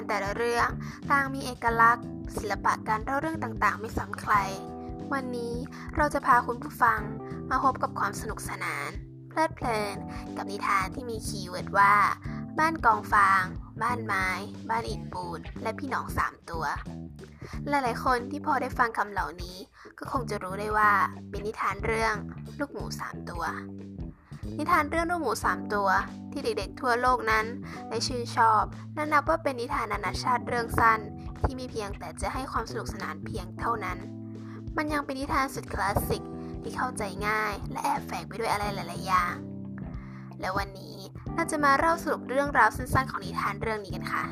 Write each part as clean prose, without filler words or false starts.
แต่ละเรื่องต่างมีเอกลักษณ์ศิลปะการเล่าเรื่องต่างๆไม่ซ้ำใครวันนี้เราจะพาคุณผู้ฟังมาพบกับความสนุกสนานเพลิดเพลินกับนิทานที่มีคีย์เวิร์ดว่าบ้านกองฟางบ้านไม้บ้านอิฐปูนและพี่น้อง3ตัวหลายๆคนที่พอได้ฟังคำเหล่านี้ก็คงจะรู้ได้ว่าเป็นนิทานเรื่องลูกหมู3ตัวนิทานเรื่องลูกหมู3ตัวที่เด็กๆทั่วโลกนั้นได้ชื่นชอบและนับว่าเป็นนิทานนานาชาติเรื่องสั้นที่มีเพียงแต่จะให้ความสนุกสนานเพียงเท่านั้นมันยังเป็นนิทานสุดคลาสสิกที่เข้าใจง่ายและแอบแฝงไปด้วยอะไรหลายๆอย่างและวันนี้เราจะมาเล่าสรุปเรื่องราวสั้นๆของนิทานเรื่องนี้กันค่ะ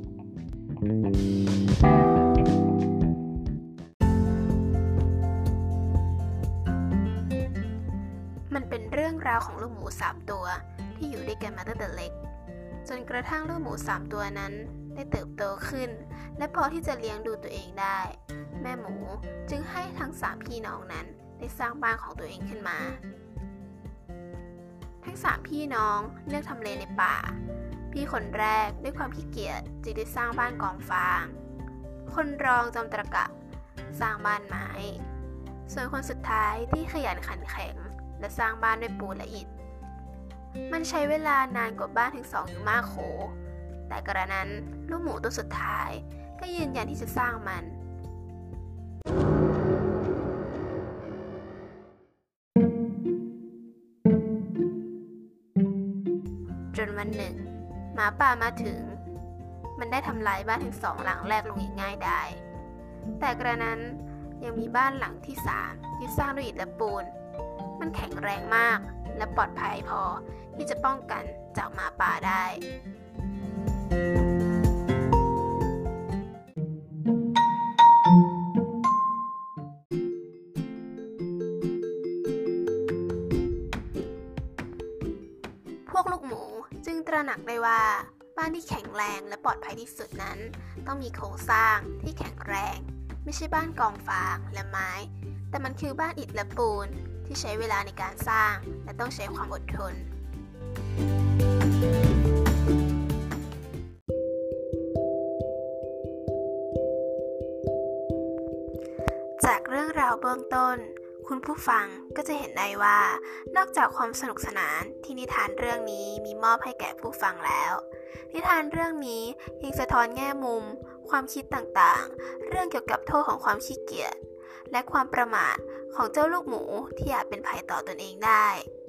มันเป็นเรื่องราวของลูกหมู3ตัวที่อยู่ด้วยกันมาตั้งแต่เล็กจนกระทั่งลูกหมู3ตัวนั้นได้เติบโตขึ้นและพอที่จะเลี้ยงดูตัวเองได้แม่หมูจึงให้ทั้ง3พี่น้องนั้นได้สร้างบ้านของตัวเองขึ้นมาทั้ง3พี่น้องเลือกทำเลในป่าพี่คนแรกด้วยความขี้เกียจจึงได้สร้างบ้านกองฟางคนรองจอมตะกะสร้างบ้านไม้ส่วนคนสุดท้ายที่ขยันขันแข็งและสร้างบ้านด้วยปูนและอิฐมันใช้เวลานานกว่าบ้านถึง2อยู่มากโขแต่กระนั้นลูกหมูตัวสุดท้ายก็ยืนยันที่จะสร้างมันจนวันหนึ่งหมาป่ามาถึงมันได้ทำลายบ้านถึง2หลังแรกลงอย่างง่ายดายแต่กระนั้นยังมีบ้านหลังที่3ที่สร้างด้วยอิฐและปูนมันแข็งแรงมากและปลอดภัยพอที่จะป้องกันจากหมาป่าได้พวกลูกหมูจึงตระหนักได้ว่าบ้านที่แข็งแรงและปลอดภัยที่สุดนั้นต้องมีโครงสร้างที่แข็งแรงไม่ใช่บ้านกองฟางและไม้แต่มันคือบ้านอิฐและปูนที่ใช้เวลาในการสร้างและต้องใช้ความอดทนจากเรื่องราวเบื้องต้นคุณผู้ฟังก็จะเห็นได้ว่านอกจากความสนุกสนานที่นิทานเรื่องนี้มีมอบให้แก่ผู้ฟังแล้วนิทานเรื่องนี้ยังสะท้อนแง่มุมความคิดต่างๆเรื่องเกี่ยวกับโทษของความขี้เกียจและความประมาทของเจ้าลูกหมูที่อาจเป็นภัยต่อตนเองได้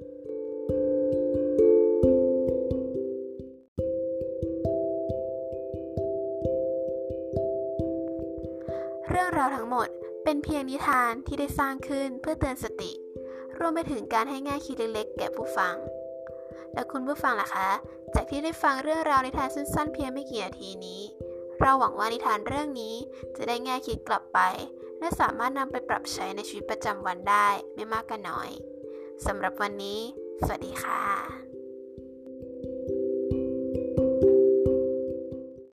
เรื่องราวทั้งหมดเป็นเพียงนิทานที่ได้สร้างขึ้นเพื่อเตือนสติรวมไปถึงการให้แง่คิดเล็กๆแก่ผู้ฟังและคุณผู้ฟังล่ะคะจากที่ได้ฟังเรื่องราวนิทานสั้นๆเพียงไม่กี่นาทีนี้เราหวังว่านิทานเรื่องนี้จะได้แง่คิดกลับไปและสามารถนำไปปรับใช้ในชีวิตประจำวันได้ไม่มากก็น้อยสำหรับวันนี้สวัสดีค่ะ